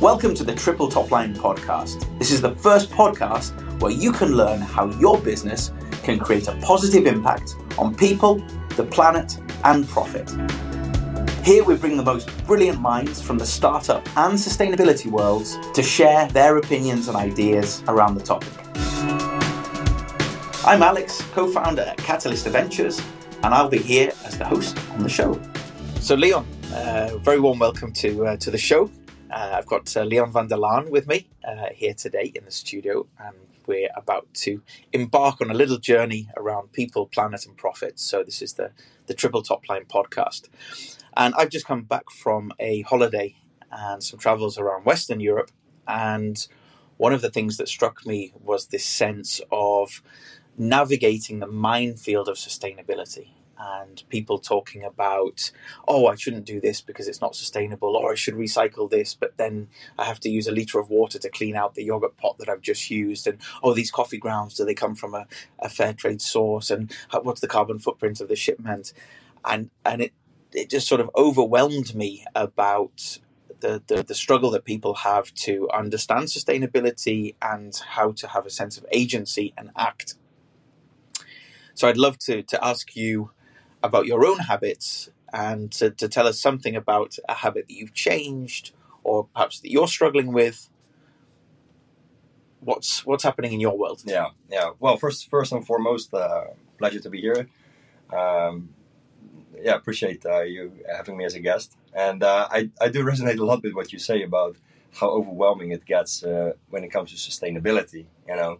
Welcome to the Triple Top Line podcast. This is the first podcast where you can learn how your business can create a positive impact on people, the planet, and profit. Here we bring the most brilliant minds from the startup and sustainability worlds to share their opinions and ideas around the topic. I'm Alex, co-founder at Catalyst Ventures, and I'll be here as the host on the show. So Leon, very warm welcome to the show. I've got Leon van der Laan with me here today in the studio, and we're about to embark on a little journey around people, planet, and profit. So this is the Triple Top Line podcast. And I've just come back from a holiday and some travels around Western Europe. And one of the things that struck me was this sense of navigating the minefield of sustainability. And people talking about, I shouldn't do this because it's not sustainable, or I should recycle this, but then I have to use a litre of water to clean out the yogurt pot that I've just used. And, these coffee grounds, do they come from a fair trade source? And what's the carbon footprint of the shipment? And it just sort of overwhelmed me about the struggle that people have to understand sustainability and how to have a sense of agency and act. So I'd love to ask you about your own habits and to tell us something about a habit that you've changed or perhaps that you're struggling with. What's happening in your world? Yeah. Well, first and foremost, pleasure to be here. Appreciate you having me as a guest. And I do resonate a lot with what you say about how overwhelming it gets when it comes to sustainability.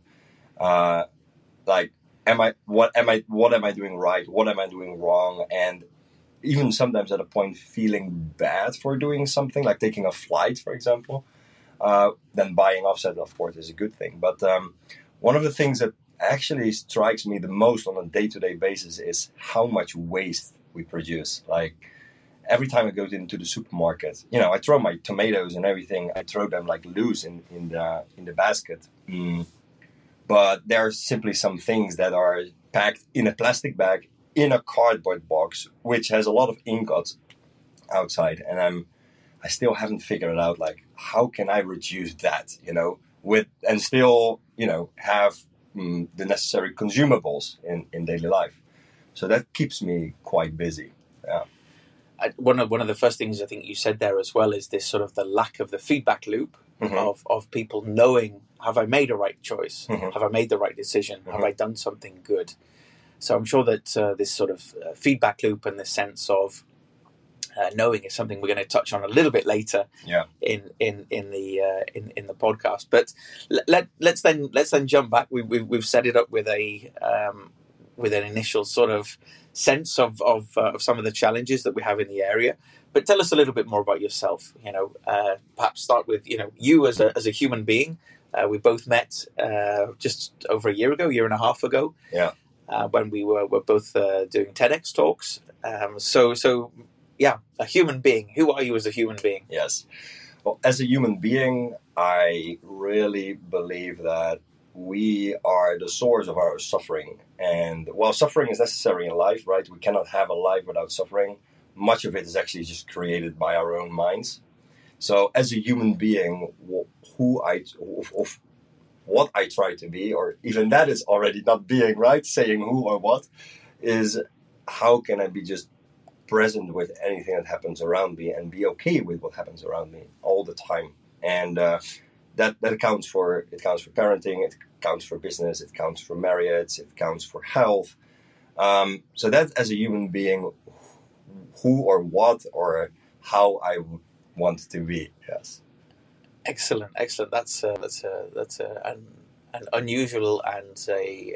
What am I doing right? What am I doing wrong? And even sometimes at a point feeling bad for doing something, like taking a flight, for example. Then buying offset, of course, is a good thing. But one of the things that actually strikes me the most on a day-to-day basis is how much waste we produce. Like every time I go into the supermarket, I throw my tomatoes and everything. I throw them like loose in the basket. But there are simply some things that are packed in a plastic bag in a cardboard box, which has a lot of ingots outside. And I still haven't figured out, like, how can I reduce that, and still, have the necessary consumables in daily life. So that keeps me quite busy. Yeah. One of the first things I think you said there as well is this sort of the lack of the feedback loop of people knowing, have I made a right choice? Have I made the right decision? Have I done something good? So I'm sure that this sort of feedback loop and the sense of knowing is something we're going to touch on a little bit later in the podcast. But let's then jump back. We've set it up with an initial sort of sense of some of the challenges that we have in the area. But tell us a little bit more about yourself. Perhaps start with you as a human being. We both met just over a year and a half ago. Yeah. When we were both doing TEDx talks. A human being. Who are you as a human being? Yes. Well, as a human being, I really believe that we are the source of our suffering. And while suffering is necessary in life, right? We cannot have a life without suffering. Much of it is actually just created by our own minds. So as a human being, what I try to be, or even that is already not being, right? Saying who or what, is how can I be just present with anything that happens around me and be okay with what happens around me all the time. And that accounts for parenting, it counts for business, it counts for marriage, it counts for health. So that as a human being, who or what or how I want to be. Yes. Excellent. That's an unusual and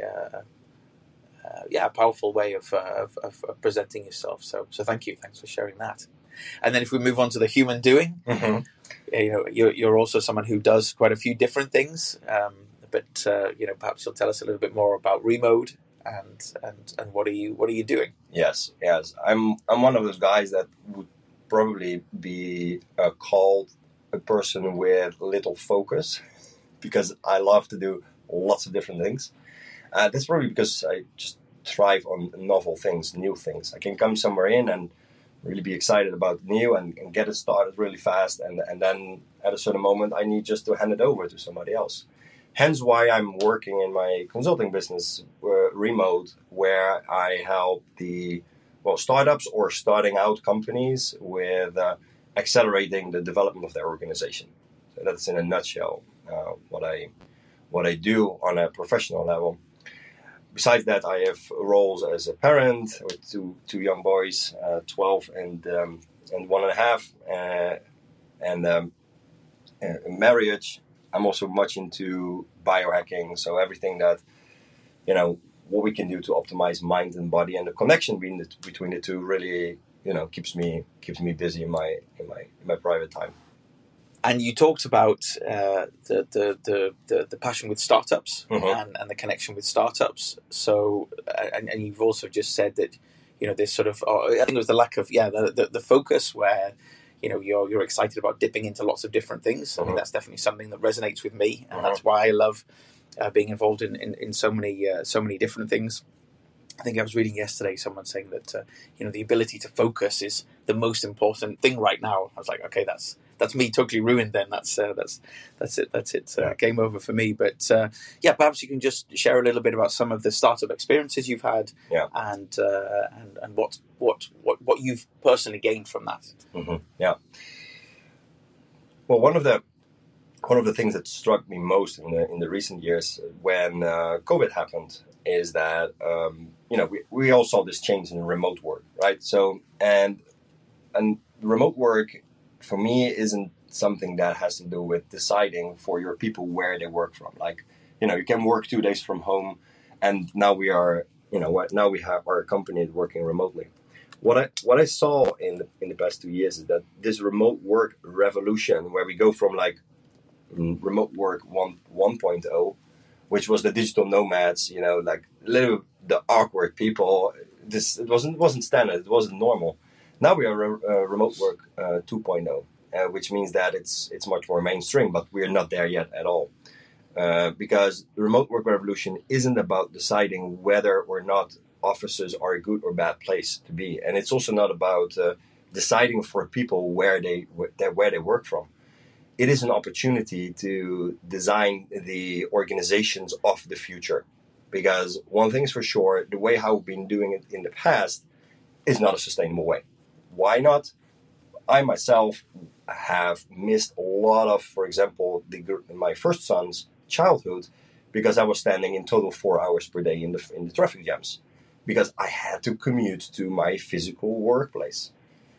a powerful way of presenting yourself. So thank you. Thanks for sharing that. And then if we move on to the human doing, you're also someone who does quite a few different things. But perhaps you'll tell us a little bit more about Remode and what are you doing? Yes. I'm one of those guys that would probably be called a person with little focus, because I love to do lots of different things. That's probably because I just thrive on novel things, new things. I can come somewhere in and really be excited about the new and get it started really fast. And then at a certain moment, I need just to hand it over to somebody else. Hence why I'm working in my consulting business remote, where I help startups or starting out companies with accelerating the development of their organization. So that's in a nutshell what I do on a professional level. Besides that, I have roles as a parent with two young boys, 12 and 1.5, and marriage. I'm also much into biohacking, so everything that, what we can do to optimize mind and body, and the connection between the two really, keeps me busy in my private time. And you talked about the passion with startups and the connection with startups. So, and you've also just said that, this sort of, I think it was the lack of, the focus where, you're excited about dipping into lots of different things. I think that's definitely something that resonates with me, and that's why I love being involved in so many different things. I think I was reading yesterday someone saying that the ability to focus is the most important thing right now. I was like, okay, that's me totally ruined. Then that's it. Game over for me. But perhaps you can just share a little bit about some of the startup experiences you've had, and what you've personally gained from that. Yeah. Well, one of the things that struck me most in the recent years when COVID happened is that we all saw this change in remote work, right? So and remote work for me isn't something that has to do with deciding for your people where they work from. Like, you can work 2 days from home, and now we have our company working remotely. What I saw in the past 2 years is that this remote work revolution, where we go from like remote work 1.0, which was the digital nomads, like the awkward people. It wasn't standard. It wasn't normal. Now we are remote work 2.0, which means that it's much more mainstream, but we're not there yet at all. Because the remote work revolution isn't about deciding whether or not offices are a good or bad place to be, and it's also not about deciding for people where they work from. It is an opportunity to design the organizations of the future. Because one thing is for sure, the way how we've been doing it in the past is not a sustainable way. Why not? I myself have missed a lot of, for example, my first son's childhood, because I was standing in total 4 hours per day in the traffic jams, because I had to commute to my physical workplace.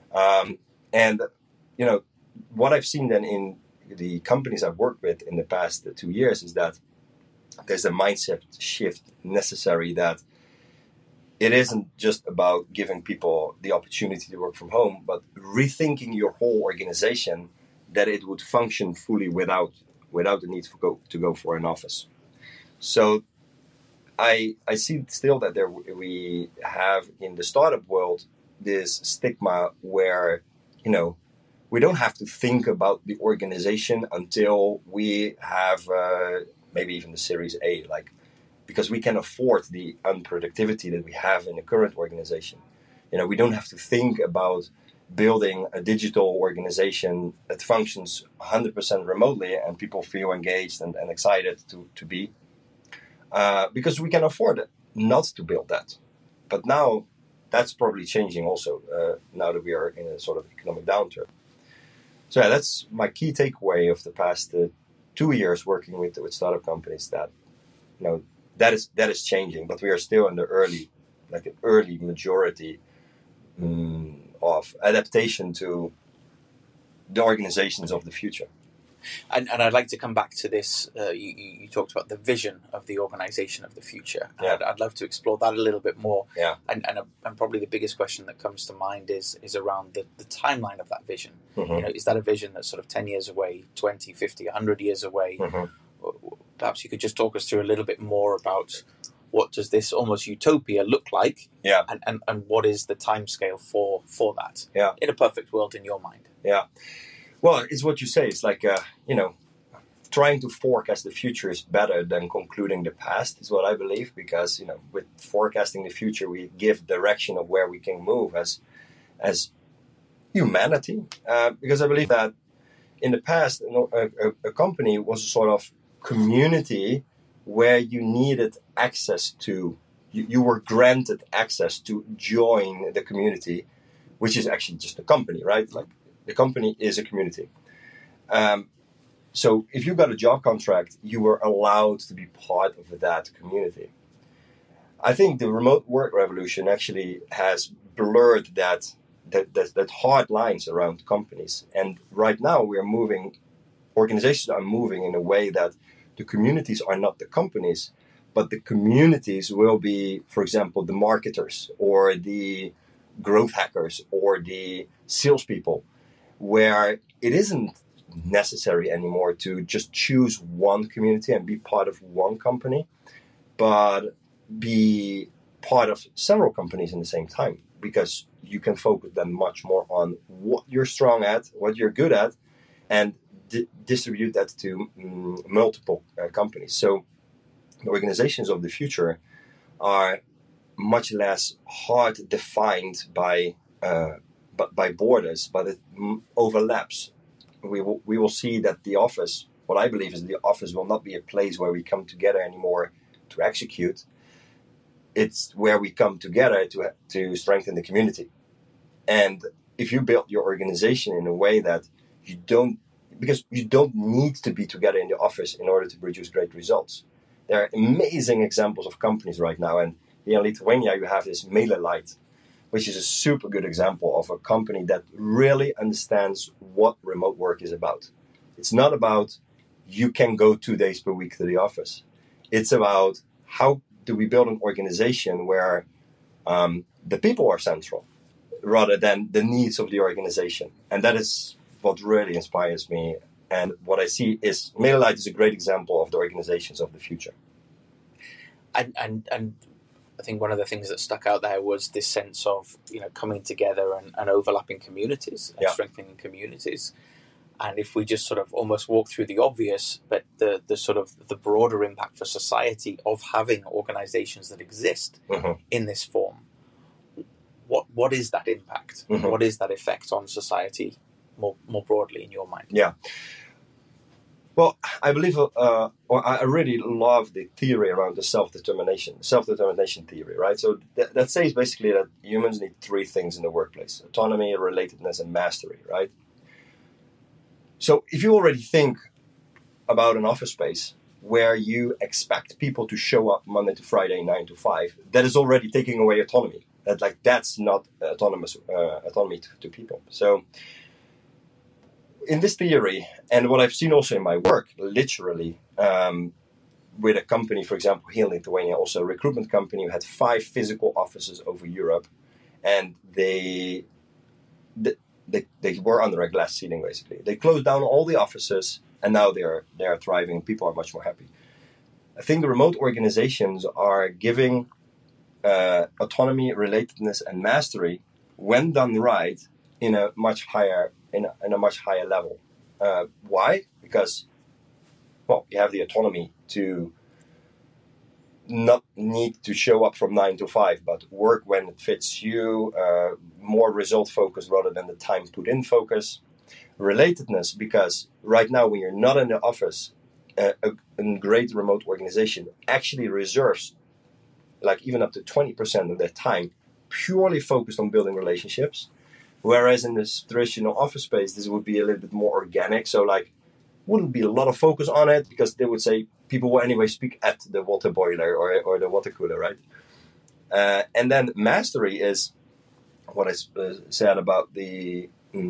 And what I've seen then in the companies I've worked with in the past 2 years is that there's a mindset shift necessary, that it isn't just about giving people the opportunity to work from home, but rethinking your whole organization that it would function fully without the need to go for an office. So I see still that we have in the startup world this stigma where, we don't have to think about the organization until we have maybe even the Series A, because we can afford the unproductivity that we have in the current organization. We don't have to think about building a digital organization that functions 100% remotely and people feel engaged and excited to be, because we can afford it not to build that. But now that's probably changing also, now that we are in a sort of economic downturn. So that's my key takeaway of the past 2 years working with startup companies, that that is changing, but we are still in the early majority of adaptation to the organizations of the future. And I'd like to come back to this. You talked about the vision of the organization of the future. Yeah. I'd love to explore that a little bit more. Yeah. And probably the biggest question that comes to mind is around the timeline of that vision. Mm-hmm. Is that a vision that's sort of 10 years away, 20, 50, 100 years away? Mm-hmm. Perhaps you could just talk us through a little bit more about what does this almost utopia look like? Yeah. And what is the timescale for that? Yeah. In a perfect world in your mind. Yeah. Well, it's what you say. It's like, trying to forecast the future is better than concluding the past, is what I believe. Because, with forecasting the future, we give direction of where we can move as humanity, because I believe that in the past, a company was a sort of community where you needed access to, you were granted access to join the community, which is actually just a company, right? Like the company is a community. So if you got a job contract, you were allowed to be part of that community. I think the remote work revolution actually has blurred that hard lines around companies. And right now organizations are moving in a way that the communities are not the companies, but the communities will be, for example, the marketers or the growth hackers or the salespeople, where it isn't necessary anymore to just choose one community and be part of one company, but be part of several companies in the same time, because you can focus then much more on what you're strong at, what you're good at, and distribute that to multiple companies. So the organizations of the future are much less hard defined by borders, but it overlaps. We will see that the office, what I believe is the office will not be a place where we come together anymore to execute. It's where we come together to strengthen the community. And if you build your organization in a way that because you don't need to be together in the office in order to produce great results. There are amazing examples of companies right now. And here in Lithuania, you have this MailerLite, which is a super good example of a company that really understands what remote work is about. It's not about you can go 2 days per week to the office. It's about how do we build an organization where the people are central rather than the needs of the organization. And that is what really inspires me. And what I see is MailerLite is a great example of the organizations of the future. And I think one of the things that stuck out there was this sense of, coming together and overlapping communities and strengthening communities. And if we just sort of almost walk through the obvious, but the sort of the broader impact for society of having organizations that exist in this form, what is that impact? What is that effect on society more broadly in your mind? Yeah. Well, I believe, or I really love the theory around the self-determination theory, right? So that says basically that humans need 3 things in the workplace: autonomy, relatedness, and mastery, right? So if you already think about an office space where you expect people to show up Monday to Friday, 9 to 5, that is already taking away autonomy. That's not autonomy to people. So in this theory, and what I've seen also in my work, literally, with a company, for example, here in Lithuania, also a recruitment company who had 5 physical offices over Europe, and they were under a glass ceiling, basically. They closed down all the offices, and now they are thriving. People are much more happy. I think the remote organizations are giving autonomy, relatedness, and mastery, when done right, in a much higher level. Why? Because, you have the autonomy to not need to show up from 9 to 5, but work when it fits you, more result focused rather than the time put in focus. Relatedness, because right now when you're not in the office, a great remote organization actually reserves even up to 20% of their time purely focused on building relationships. Whereas in this traditional office space, this would be a little bit more organic. So wouldn't be a lot of focus on it, because they would say people will anyway speak at the water boiler or the water cooler, right? And then mastery is what I said about the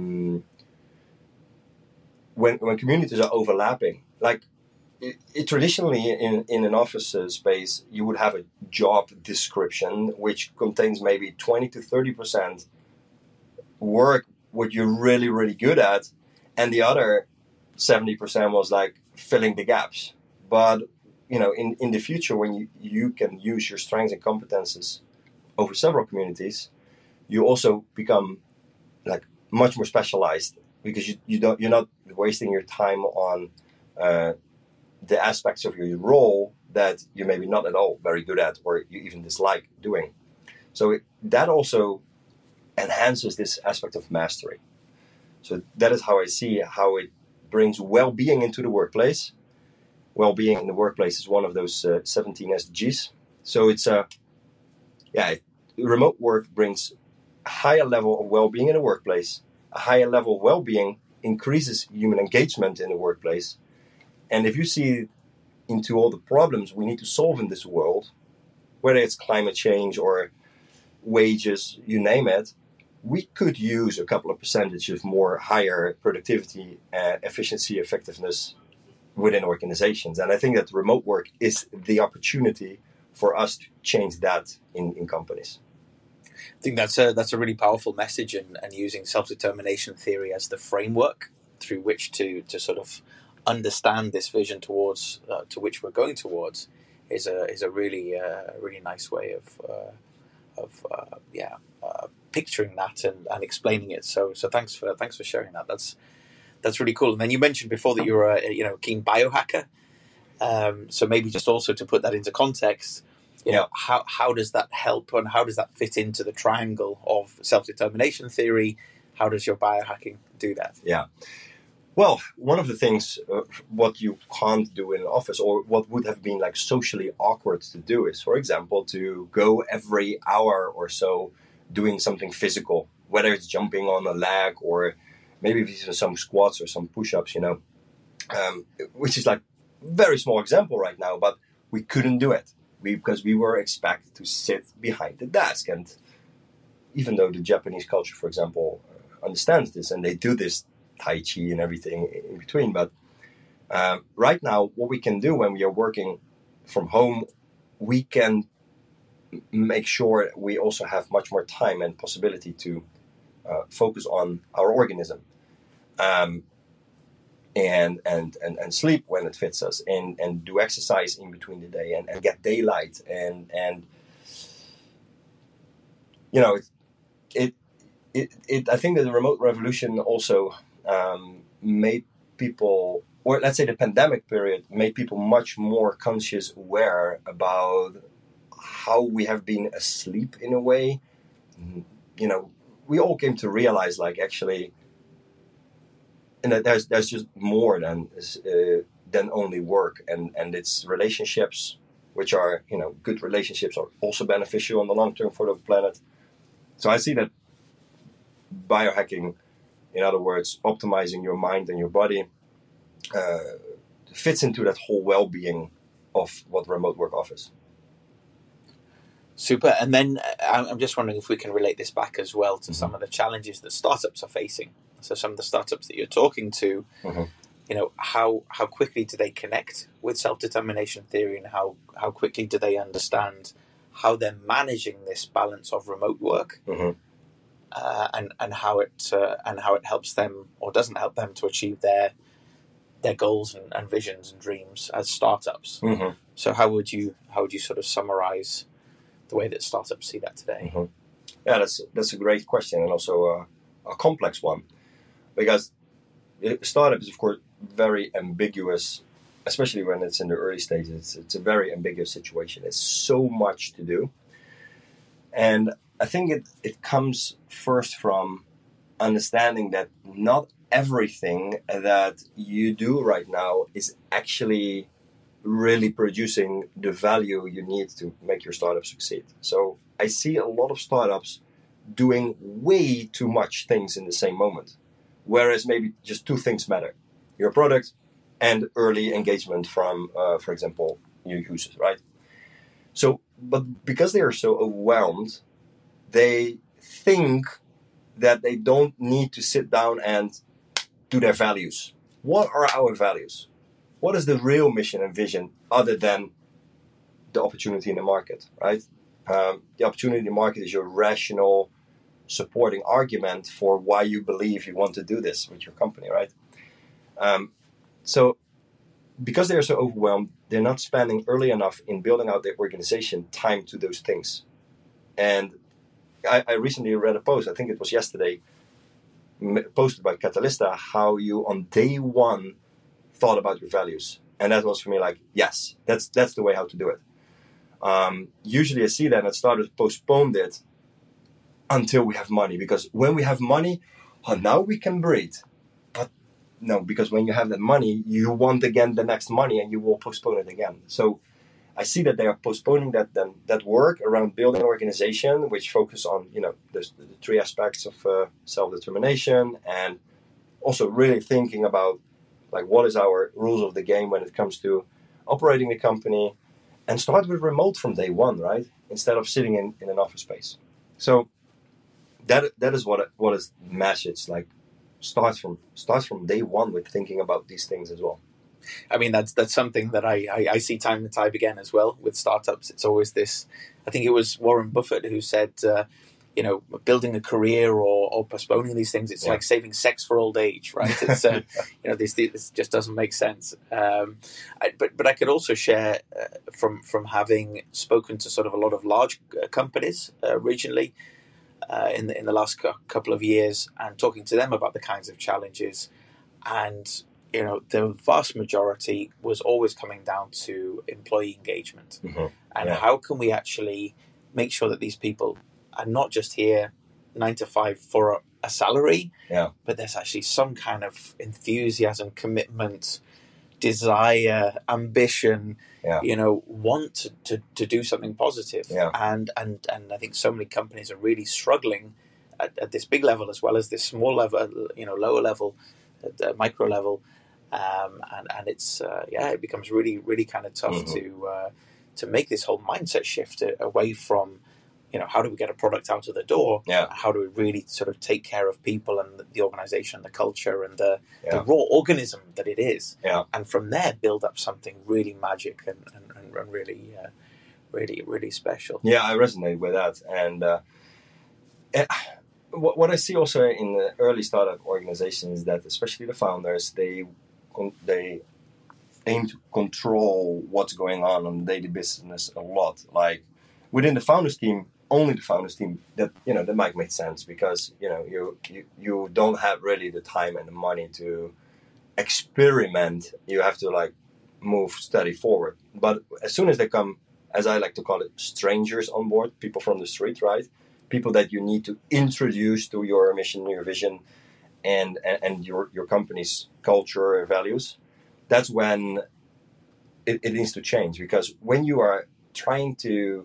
when communities are overlapping. Traditionally in an office space, you would have a job description which contains maybe 20 to 30% work what you're really, really good at, and the other 70% was filling the gaps. But in the future, when you can use your strengths and competences over several communities, you also become much more specialized, because you're not wasting your time on the aspects of your role that you're maybe not at all very good at, or you even dislike doing. So that also enhances this aspect of mastery. So that is how I see how it brings well-being into the workplace. Well-being in the workplace is one of those 17 SDGs. So it's remote work brings a higher level of well-being in the workplace. A higher level of well-being increases human engagement in the workplace. And if you see into all the problems we need to solve in this world, whether it's climate change or wages, you name it, we could use a couple of percentage of more higher productivity, efficiency, effectiveness within organizations. And I think that remote work is the opportunity for us to change that in companies. I think that's a really powerful message, and using self-determination theory as the framework through which to sort of understand this vision towards to which we're going towards is a really nice way of picturing that and explaining it. So thanks for sharing that. That's really cool. And then you mentioned before that you're a keen biohacker. So maybe just also to put that into context, how does that help and how does that fit into the triangle of self-determination theory? How does your biohacking do that? Yeah. Well, one of the things, what you can't do in an office, or what would have been like socially awkward to do, is, for example, to go every hour or so doing something physical, whether it's jumping on a leg or maybe even some squats or some push-ups, which is like very small example right now, but we couldn't do it because we were expected to sit behind the desk. And even though the Japanese culture, for example, understands this and they do this Tai Chi and everything in between, but right now what we can do when we are working from home, we can make sure we also have much more time and possibility to focus on our organism, and sleep when it fits us, and do exercise in between the day, and get daylight, and I think that the remote revolution also made people, or let's say the pandemic period, made people much more conscious, aware about how we have been asleep in a way. We all came to realize, like, actually, and that there's just more than only work, and it's relationships, which are good relationships, are also beneficial on the long term for the planet. So I see that biohacking, in other words, optimizing your mind and your body, fits into that whole well-being of what remote work offers. Super. And then I'm just wondering if we can relate this back as well to some of the challenges that startups are facing. So some of the startups that you're talking to, how quickly do they connect with self-determination theory, and how quickly do they understand how they're managing this balance of remote work, and how it helps them or doesn't help them to achieve their goals and visions and dreams as startups. So how would you sort of summarize the way that startups see that today? Yeah, that's a great question, and also a complex one, because startup is, of course, very ambiguous, especially when it's in the early stages. It's a very ambiguous situation. There's so much to do, and I think it comes first from understanding that not everything that you do right now is actually really producing the value you need to make your startup succeed. So I see a lot of startups doing way too much things in the same moment, whereas maybe just two things matter: your product and early engagement from, for example, new users, right? So, but because they are so overwhelmed, they think that they don't need to sit down and do their values. What are our values? What is the real mission and vision other than the opportunity in the market, right? The opportunity in the market is your rational supporting argument for why you believe you want to do this with your company, right? So because they're so overwhelmed, they're not spending early enough in building out their organization time to those things. And I recently read a post, I think it was yesterday, posted by Catalysta, how you on day one thought about your values. And that was for me like, yes, that's the way how to do it. Usually I see that, and started postponed it until we have money, because when we have money, oh, now we can breathe. But no, because when you have that money, you want again the next money and you will postpone it again. So I see that they are postponing that work around building an organization which focus on, the three aspects of self-determination, and also really thinking about like what is our rules of the game when it comes to operating the company, and start with remote from day one, right? Instead of sitting in an office space. So that is what is message like. Starts from day one with thinking about these things as well. I mean, that's something that I see time and time again as well with startups. It's always this. I think it was Warren Buffett who said, building a career or postponing these things, it's like saving sex for old age, right? It's this just doesn't make sense. But I could also share from having spoken to sort of a lot of large companies regionally in the last couple of years, and talking to them about the kinds of challenges, and the vast majority was always coming down to employee engagement. Mm-hmm. And how can we actually make sure that these people are not just here 9 to 5 for a salary, but there's actually some kind of enthusiasm, commitment, desire, ambition, want to do something positive. And I think so many companies are really struggling at this big level as well as this small level, lower level, at micro level. And it's it becomes really, really kind of tough to make this whole mindset shift away from how do we get a product out of the door? How do we really sort of take care of people and the organization, the culture, and the raw organism that it is? And from there, build up something really magic and really, really, really special. Yeah, I resonate with that. And what I see also in the early startup organizations is that especially the founders, they aim to control what's going on daily business a lot. Like within the founders team, only the founders team, that might make sense because you don't have really the time and the money to experiment. You have to like move steady forward. But as soon as they come, as I like to call it, strangers on board, people from the street, right? People that you need to introduce to your mission, your vision, and your company's culture or values, that's when it needs to change. Because when you are trying to,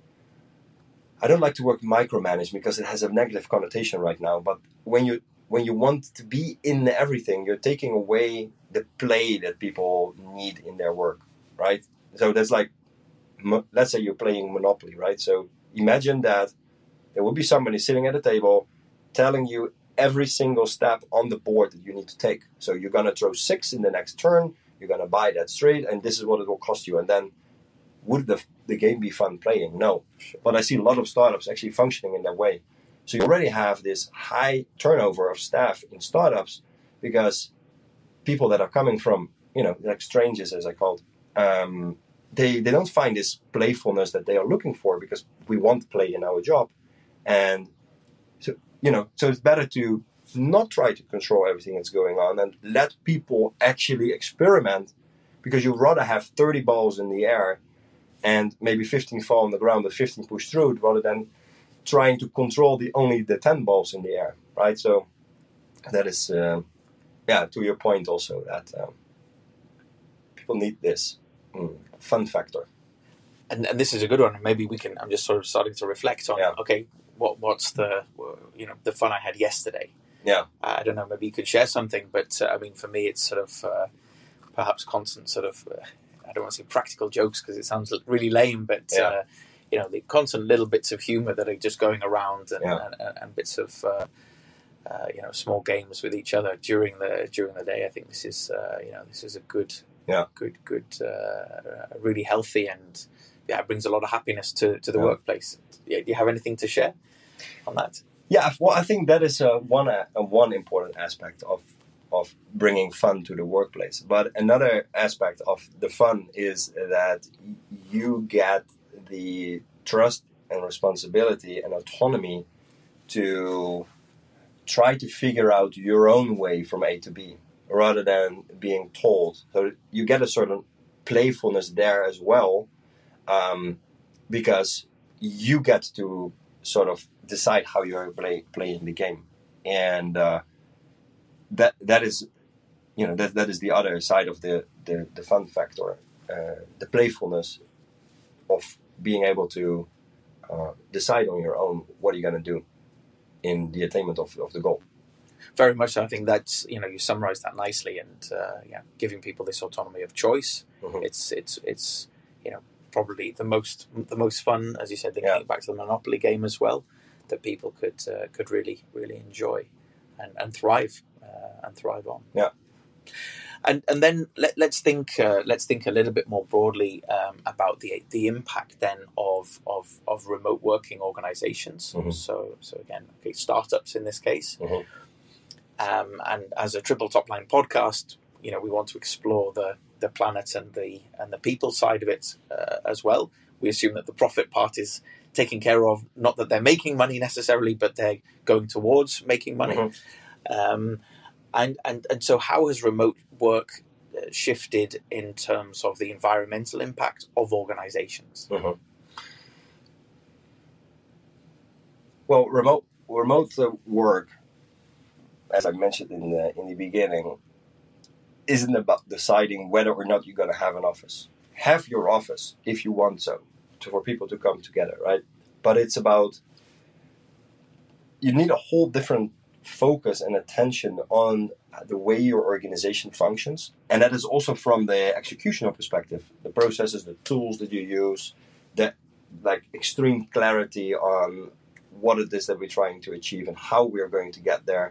I don't like to work micromanage because it has a negative connotation right now, but when you want to be in everything, you're taking away the play that people need in their work, right? So that's like, let's say you're playing Monopoly, right? So imagine that there will be somebody sitting at a table telling you every single step on the board that you need to take. So you're going to throw 6 in the next turn, you're going to buy that straight, and this is what it will cost you. And then would the game be fun playing? No. But I see a lot of startups actually functioning in that way. So you already have this high turnover of staff in startups because people that are coming from, like strangers, as I called, they don't find this playfulness that they are looking for because we want play in our job. And so, so it's better to not try to control everything that's going on and let people actually experiment, because you'd rather have 30 balls in the air and maybe 15 fall on the ground but 15 push through it, rather than trying to control only the 10 balls in the air, right? So that is, to your point also, that people need this fun factor. And this is a good one. Maybe I'm just sort of starting to reflect on, okay, what's the fun I had yesterday? I don't know, maybe you could share something, but I mean, for me, it's sort of perhaps constant sort of, I don't want to say practical jokes because it sounds really lame, but the constant little bits of humor that are just going around, and bits of small games with each other during the day. I think this is a good, really healthy, and it brings a lot of happiness to the workplace. Do you have anything to share on that? Yeah, well, I think that is one important aspect of bringing fun to the workplace. But another aspect of the fun is that you get the trust and responsibility and autonomy to try to figure out your own way from A to B rather than being told. So you get a certain playfulness there as well, because you get to sort of decide how you're playing the game and that is, that is the other side of the fun factor, the playfulness of being able to decide on your own what you're going to do in the attainment of the goal. Very much so. I think that's, you summarised that nicely, and giving people this autonomy of choice. Mm-hmm. It's probably the most fun, as you said, linking it back to the Monopoly game as well, that people could really enjoy and thrive on. Yeah. And then let's think a little bit more broadly about the impact then of remote working organizations. Mm-hmm. So again, startups in this case. Mm-hmm. And as a Triple Top Line podcast, we want to explore the planet and the people side of it as well. We assume that the profit part is taken care of, not that they're making money necessarily, but they're going towards making money. Mm-hmm. And so how has remote work shifted in terms of the environmental impact of organizations? Mm-hmm. Well, remote work, as I mentioned in the beginning, isn't about deciding whether or not you're going to have an office. Have your office if you want for people to come together, right? But it's about, you need a whole different focus and attention on the way your organization functions. And that is also from the executional perspective, the processes, the tools that you use, that extreme clarity on what it is that we're trying to achieve and how we're going to get there.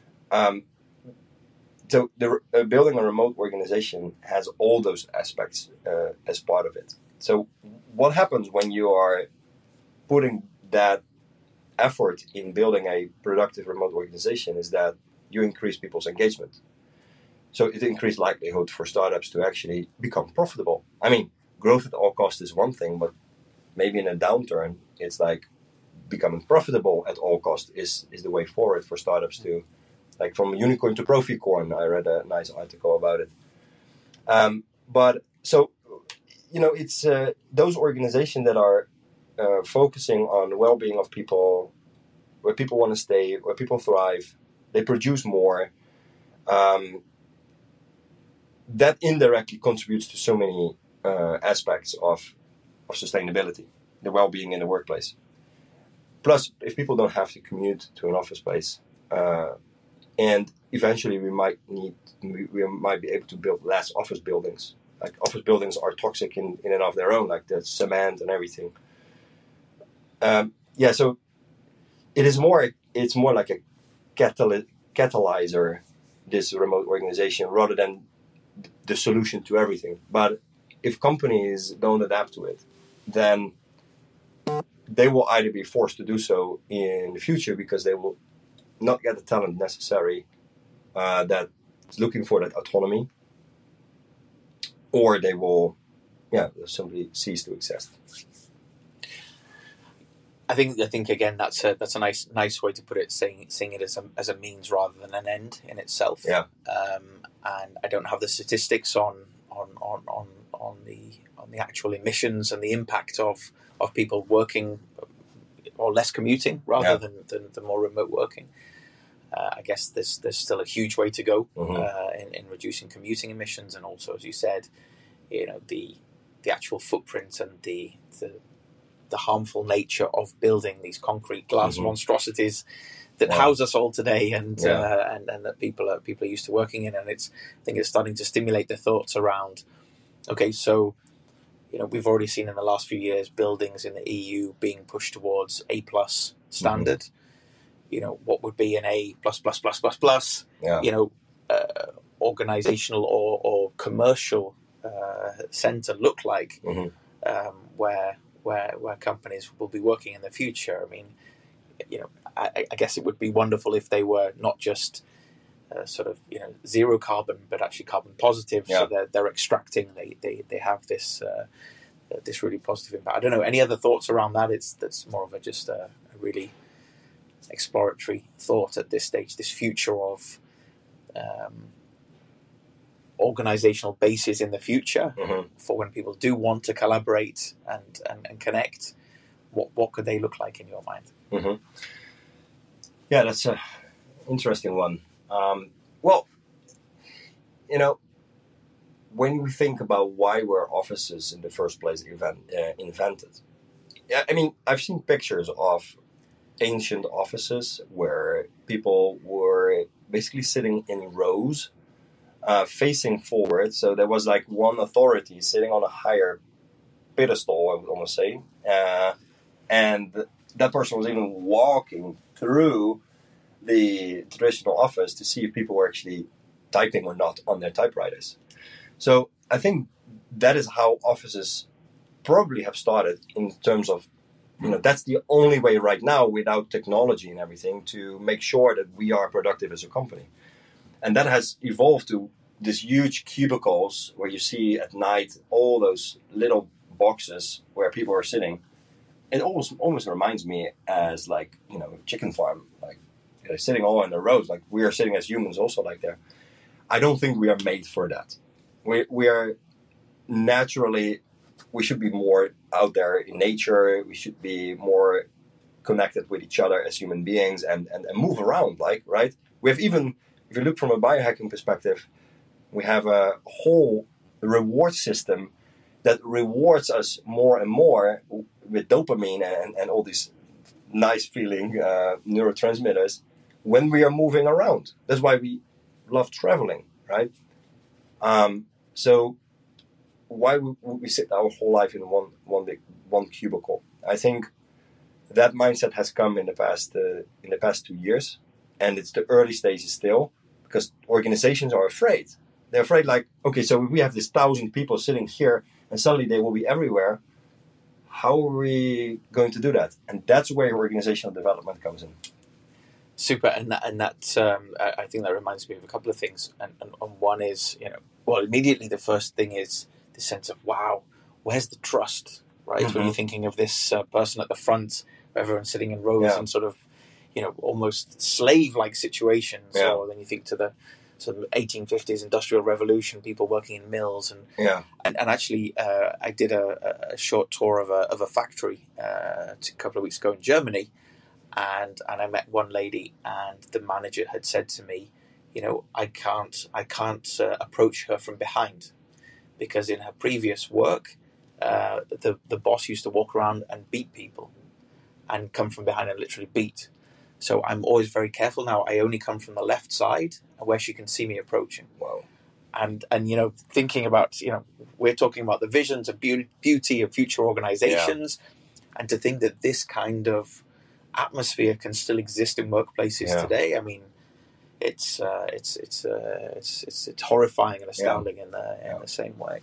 So building a remote organization has all those aspects as part of it. So what happens when you are putting that effort in building a productive remote organization is that you increase people's engagement. So it increases likelihood for startups to actually become profitable. I mean, growth at all costs is one thing, but maybe in a downturn, it's like becoming profitable at all costs is the way forward for startups to, like from unicorn to proficorn. I read a nice article about it. But so, it's those organizations that are focusing on the well-being of people, where people want to stay, where people thrive, they produce more. That indirectly contributes to so many aspects of sustainability, the well-being in the workplace. Plus, if people don't have to commute to an office space, and eventually we might be able to build less office buildings. Like office buildings are toxic in and of their own, like the cement and everything. So it's more like a catalyzer, this remote organization, rather than the solution to everything. But if companies don't adapt to it, then they will either be forced to do so in the future because they will not get the talent necessary that is looking for that autonomy, or they will simply cease to exist. I think again that's a nice way to put it, seeing it as a means rather than an end in itself. Yeah. And I don't have the statistics on the actual emissions and the impact of people working or less commuting rather than the more remote working. I guess there's still a huge way to go in reducing commuting emissions, and also, as you said, the actual footprint and the harmful nature of building these concrete glass monstrosities that house us all today, and that people are used to working in. And I think it's starting to stimulate the thoughts around, okay, so we've already seen in the last few years buildings in the EU being pushed towards A+ standard. What would be an A+++++, organizational or commercial center look like, where companies will be working in the future. I mean, I guess it would be wonderful if they were not just zero carbon, but actually carbon positive. Yeah. So they're extracting. They have this really positive impact. I don't know. Any other thoughts around that? That's more of just a really exploratory thought at this stage. This future of organizational bases in the future for when people do want to collaborate and connect. What could they look like in your mind? Yeah, that's interesting one. Well, you know, when we think about why were offices in the first place invented, yeah, I mean, I've seen pictures of ancient offices where people were basically sitting in rows, facing forward. So there was like one authority sitting on a higher pedestal, I would almost say, and that person was even walking through the traditional office to see if people were actually typing or not on their typewriters. So I think that is how offices probably have started in terms of, that's the only way right now without technology and everything to make sure that we are productive as a company. And that has evolved to this huge cubicles where you see at night all those little boxes where people are sitting. It almost reminds me as like, a chicken farm, like they're sitting all in the rows, like we are sitting as humans also like there. I don't think we are made for that. We are naturally, we should be more out there in nature. We should be more connected with each other as human beings and move around, like, right? We have even, if you look from a biohacking perspective, we have a whole reward system that rewards us more and more with dopamine and all these nice feeling neurotransmitters when we are moving around. That's why we love traveling, right? So why would we sit our whole life in one cubicle? I think that mindset has come in the past 2 years, and it's the early stages still, because organizations are afraid. They're afraid, like, okay, so we have this 1,000 people sitting here, and suddenly they will be everywhere. How are we going to do that? And that's where organizational development comes in. Super, and that I think that reminds me of a couple of things. And one is, immediately the first thing is the sense of, wow, where's the trust, right? Mm-hmm. When you're thinking of this person at the front, everyone sitting in rows and sort of, almost slave-like situations. Yeah. Or then you think to the sort of 1850s Industrial Revolution, people working in mills, and actually, I did a short tour of a factory a couple of weeks ago in Germany. And I met one lady, and the manager had said to me, I can't approach her from behind, because in her previous work, the boss used to walk around and beat people, and come from behind and literally beat. So I'm always very careful now. I only come from the left side, where she can see me approaching. Wow. And thinking about, we're talking about the visions of beauty of future organizations, and to think that this kind of atmosphere can still exist in workplaces today. I mean, it's horrifying and astounding in the same way.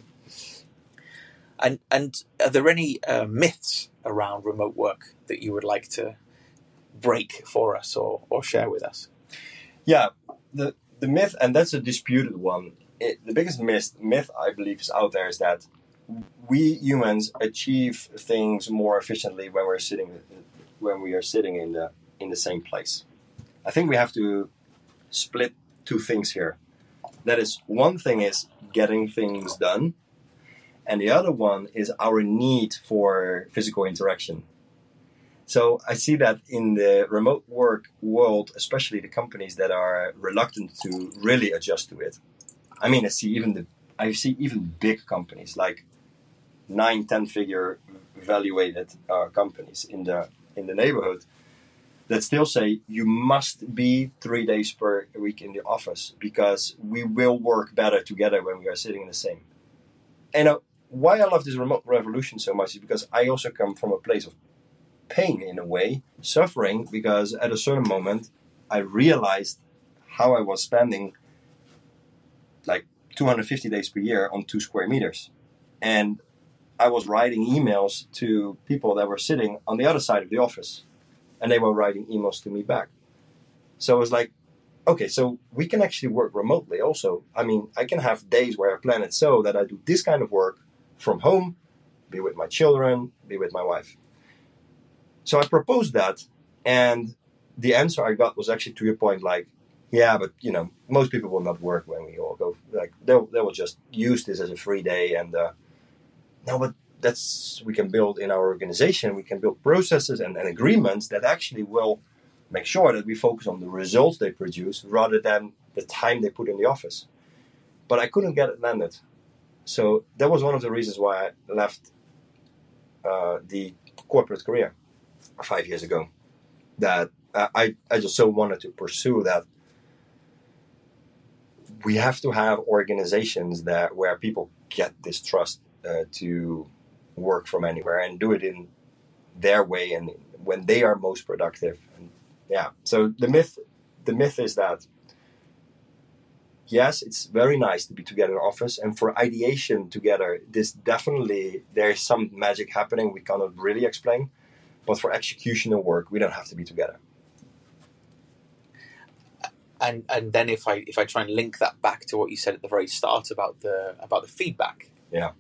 And are there any myths around remote work that you would like to break for us or share with us? Yeah, the myth, and that's a disputed one. The biggest myth I believe is out there is that we humans achieve things more efficiently when we are sitting in the same place. I think we have to split two things here. That is, one thing is getting things done, and the other one is our need for physical interaction. So I see that in the remote work world, especially the companies that are reluctant to really adjust to it. I mean, I see even big companies like 9-10 figure valuated companies in the neighborhood that still say you must be 3 days per week in the office because we will work better together when we are sitting in the same. And why I love this remote revolution so much is because I also come from a place of pain in a way, suffering, because at a certain moment I realized how I was spending like 250 days per year on 2 square meters. And I was writing emails to people that were sitting on the other side of the office, and they were writing emails to me back. So it was like, okay, so we can actually work remotely also. I mean, I can have days where I plan it so that I do this kind of work from home, be with my children, be with my wife. So I proposed that, and the answer I got was actually to your point, like, yeah, but most people will not work when we all go. Like they will just use this as a free day, and no, but we can build in our organization. We can build processes and agreements that actually will make sure that we focus on the results they produce rather than the time they put in the office. But I couldn't get it landed. So that was one of the reasons why I left the corporate career 5 years ago. That I just so wanted to pursue that. We have to have organizations where people get this trust to work from anywhere and do it in their way and when they are most productive. And yeah, so the myth is that yes, it's very nice to be together in office, and for ideation together, there's some magic happening we cannot really explain. But for execution and work, we don't have to be together. And then if I try and link that back to what you said at the very start about the feedback, yeah,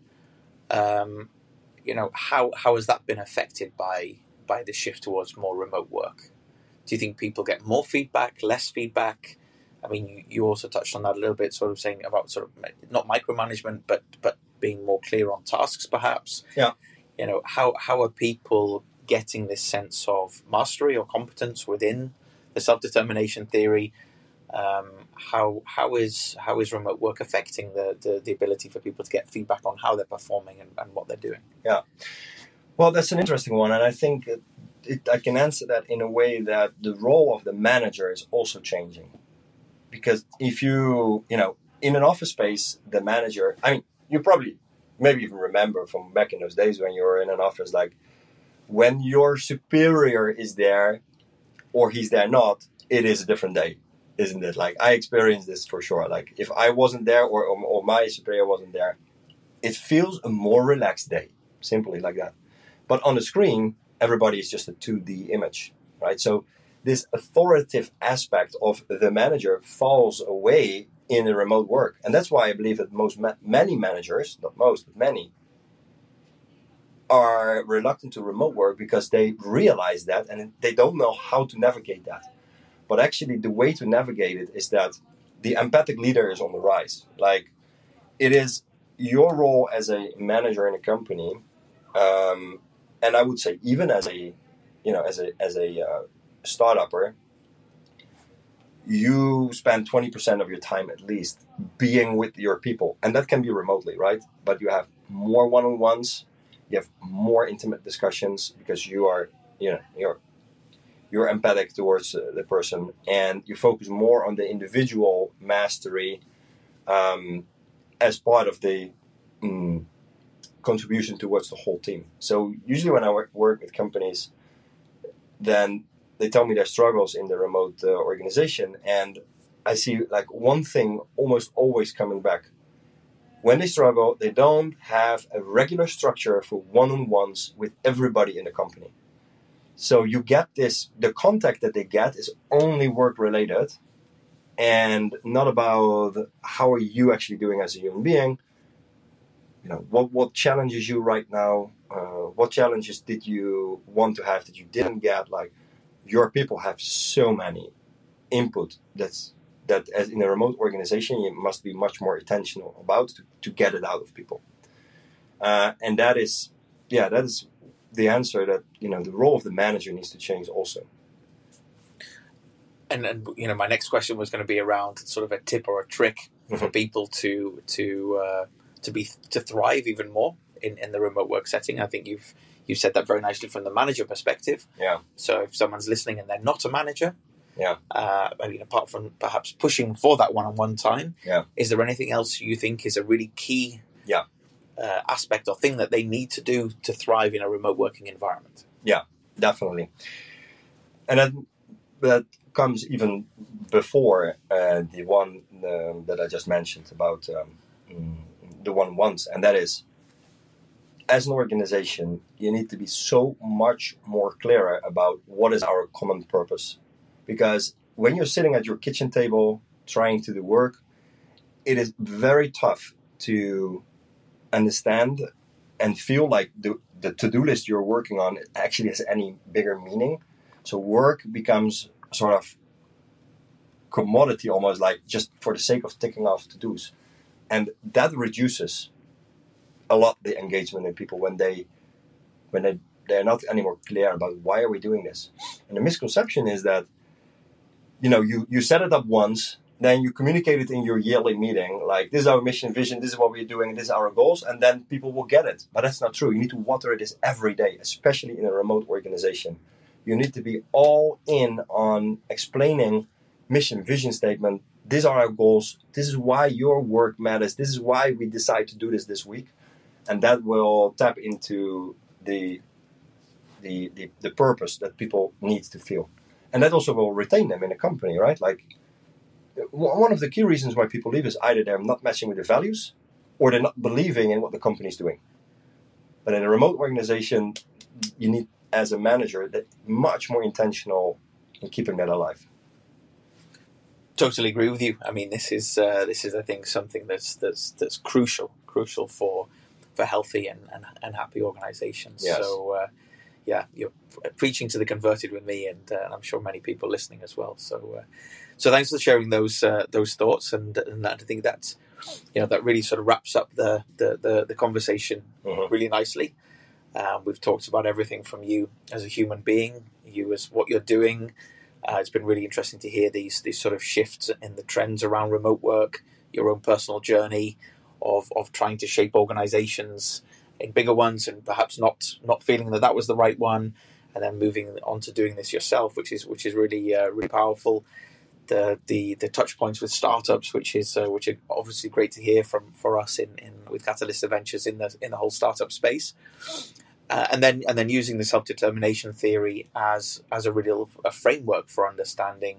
how has that been affected by the shift towards more remote work? Do you think people get more feedback, less feedback? I mean, you also touched on that a little bit, sort of saying about sort of not micromanagement, but being more clear on tasks, perhaps. Yeah. How are people getting this sense of mastery or competence within the self-determination theory? How is remote work affecting the ability for people to get feedback on how they're performing and what they're doing? Yeah. Well, that's an interesting one, and I think I can answer that in a way that the role of the manager is also changing. Because if you in an office space, the manager, I mean, you probably maybe even remember from back in those days when you were in an office, like when your superior is there or he's there not, it is a different day, isn't it? Like I experienced this for sure. Like if I wasn't there or my superior wasn't there, it feels a more relaxed day, simply like that. But on the screen, everybody is just a 2D image, right? So this authoritative aspect of the manager falls away in the remote work. And that's why I believe that many managers, not most, but many, are reluctant to remote work because they realize that and they don't know how to navigate that. But actually the way to navigate it is that the empathic leader is on the rise. Like it is your role as a manager in a company, and I would say even as a startupper, you spend 20% of your time at least being with your people, and that can be remotely, right? But you have more one-on-ones, you have more intimate discussions because you're empathic towards the person, and you focus more on the individual mastery as part of the contribution towards the whole team. So usually when I work with companies, then they tell me their struggles in the remote organization, and I see like one thing almost always coming back. When they struggle, they don't have a regular structure for one-on-ones with everybody in the company. So you get the contact that they get is only work-related and not about how are you actually doing as a human being. What challenges you right now? What challenges did you want to have that you didn't get? Like, your people have so many input that as in a remote organization you must be much more intentional about to get it out of people. And that is the answer that the role of the manager needs to change also. And my next question was going to be around sort of a tip or a trick for people to thrive even more in the remote work setting. I think you've said that very nicely from the manager perspective. Yeah. So if someone's listening and they're not a manager, yeah. Apart from perhaps pushing for that one-on-one time, yeah. Is there anything else you think is a really key aspect or thing that they need to do to thrive in a remote working environment? Yeah, definitely. And that comes even before the one that I just mentioned about the one-on-ones, and that is, as an organization, you need to be so much more clearer about what is our common purpose. Because when you're sitting at your kitchen table trying to do work, it is very tough to understand and feel like the to-do list you're working on actually has any bigger meaning. So work becomes sort of commodity, almost like just for the sake of ticking off to-dos. And that reduces a lot the engagement in people when they're not anymore clear about why are we doing this. And the misconception is that you set it up once, then you communicate it in your yearly meeting, like this is our mission, vision, this is what we're doing, this is our goals, and then people will get it. But that's not true. You need to water it every day, especially in a remote organization. You need to be all in on explaining mission, vision statement. These are our goals. This is why your work matters. This is why we decide to do this week. And that will tap into the purpose that people need to feel. And that also will retain them in a company, right? Like, one of the key reasons why people leave is either they're not matching with their values or they're not believing in what the company is doing. But in a remote organization, you need, as a manager, that much more intentional in keeping that alive. Totally agree with you. I mean, this is I think something that's crucial for healthy and happy organizations. Yes. So you're preaching to the converted with me, and I'm sure many people listening as well. So thanks for sharing those thoughts, and I think that's that really sort of wraps up the conversation really nicely. We've talked about everything from you as a human being, you as what you're doing. It's been really interesting to hear these sort of shifts in the trends around remote work, your own personal journey of trying to shape organizations in bigger ones, and perhaps not feeling that was the right one, and then moving on to doing this yourself, which is really really powerful. The touch points with startups, which are obviously great to hear for us in with Catalyst Adventures in the whole startup space, and then using the self-determination theory as a real framework for understanding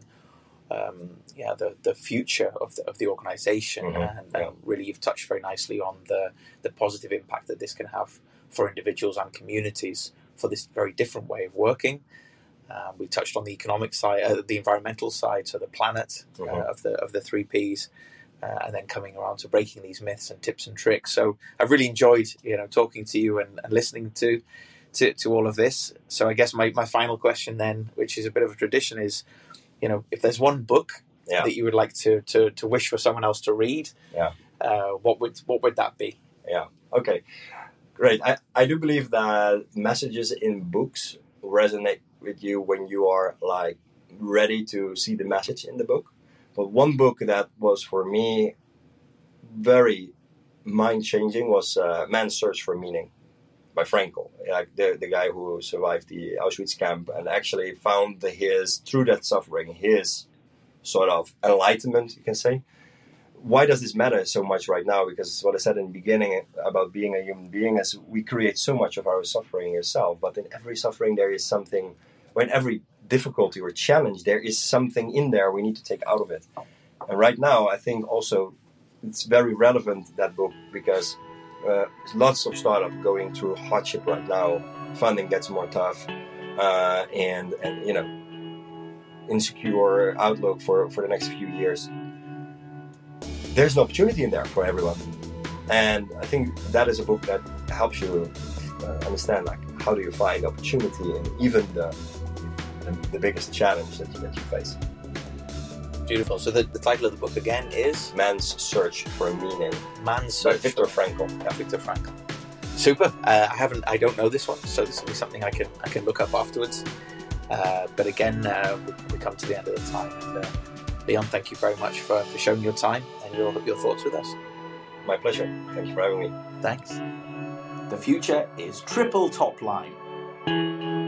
the future of the organization, and really you've touched very nicely on the positive impact that this can have for individuals and communities for this very different way of working. We touched on the economic side, the environmental side, so the planet of the 3 Ps, and then coming around to breaking these myths and tips and tricks. So I've really enjoyed talking to you and listening to all of this. So I guess my final question then, which is a bit of a tradition, is if there's one book that you would like to wish for someone else to read, what would that be? Yeah. Okay. Great. I do believe that messages in books resonate with you when you are like ready to see the message in the book. But one book that was for me very mind-changing was Man's Search for Meaning by Frankl, like the guy who survived the Auschwitz camp and actually found through that suffering, his sort of enlightenment, you can say. Why does this matter so much right now? Because what I said in the beginning about being a human being is we create so much of our suffering yourself, but in every suffering there is something, or in every difficulty or challenge, there is something in there we need to take out of it. And right now, I think also it's very relevant, that book, because lots of startups going through hardship right now. Funding gets more tough, and insecure outlook for the next few years. There's an opportunity in there for everyone, and I think that is a book that helps you understand, like, how do you find opportunity in even the biggest challenge that you face. Beautiful. So the title of the book again is Man's Search for Meaning. Man's Search. By Viktor Frankl. Yeah, Viktor Frankl. Super. I don't know this one, so this will be something I can look up afterwards. But again, we come to the end of the time. And, Leon, thank you very much for showing your time and your thoughts with us. My pleasure. Thank you for having me. Thanks. The future is triple top line.